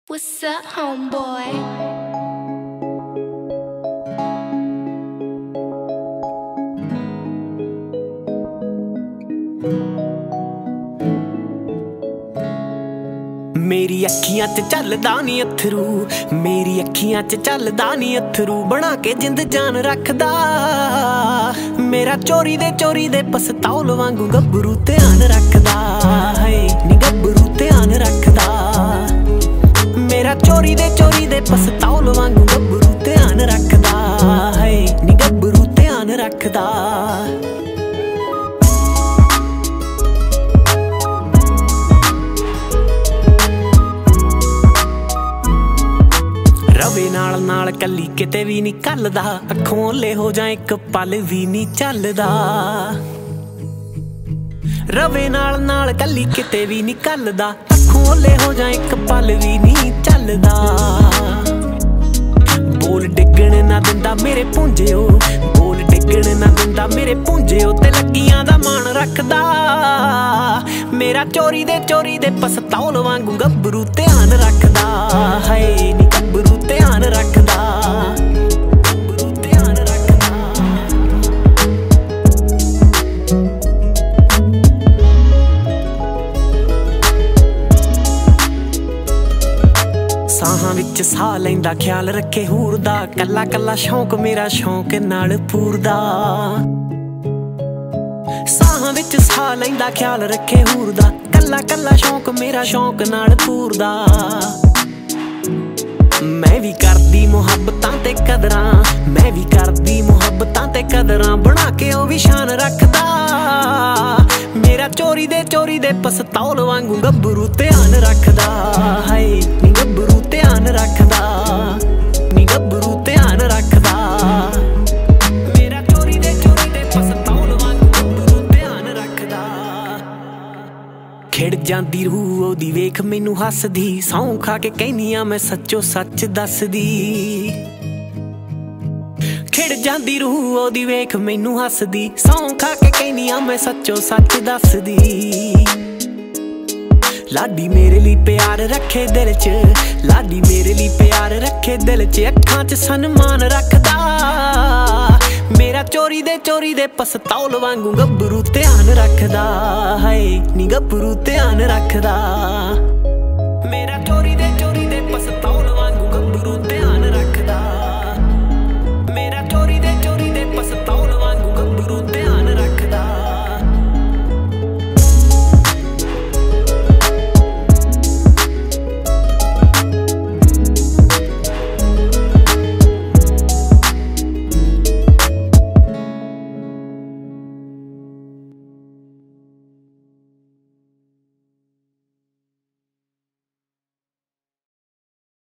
What's up, homeboy? मेरी अखियां च चलदा नी अथरू, मेरी अखियां च चलदा नी अथरू, बना के जिंद जान रखदा। मेरा चोरी दे पसतौल वांगू गब्बरू ध्यान रखदा है, नी गब्बरू ध्यान रखदा। मेरा चोरी दे पसतौल वांगू गब्बरू ध्यान रखदा है, नी गब्बरू ध्यान रखदा। रवे नाल नाल कली किते भी नहीं कलदा, अखों ओले हो जाए एक पल भी नहीं चलदा। रवे नाल नाल कली किते भी नहीं कलदा, अखों ओले हो जाए एक पल भी नहीं चलदा। बोल डिगण ना दिंदा मेरे पुंजिओ, बोल डिगण ना दिंदा मेरे पुंजिओ, ते लगियां दा मान रखदा। मेरा चोरी दे पसतौल वांगू गब्बरू ध्यान रखदा है, नी गब्बरू ध्यान रखदा, गब्बरू ध्यान रखदा। साहां विच साह लैंदा ख्याल रखे हूर दा, कल्ला कल्ला शौक मेरा शौक नाल पूरदा। साहां विच साह लैंदा ख्याल रखे हूर दा, कल्ला कल्ला शौक मेरा शौक नाल पूरदा। मैं भी करदी मुहब्बतां ते कदरां, मैं भी करदी मुहब्बतां ते कदरां, बना के ओ भी शान रखदा। मेरा चोरी दे पसतौल वांगू गब्बरू ध्यान रखदा है, नी गब्बरू ध्यान रखदा, नी गब्बरू ध्यान रखदा। मेरा चोरी दे पसतौल वांगू गब्बरू ध्यान रखदा। खिड़ जांदी रूह ओदी वेख मैनू हसदी, सौं खा के कहनिया मैं सच्चो सच दसदी। खिड़ जांदी रूह ओदी वेख मैनू हसदी, सौं खा के कहनिया मैं सच्चो सच दसदी। लाडी मेरे लिए प्यार रखे दिल च, लाडी मेरे लिए प्यार रखे दिल च, अखां च सन्मान रखदा। मेरा चोरी दे पसतौल वांगू गब्बरू ध्यान रखदा है, नी गब्बरू ध्यान रखदा।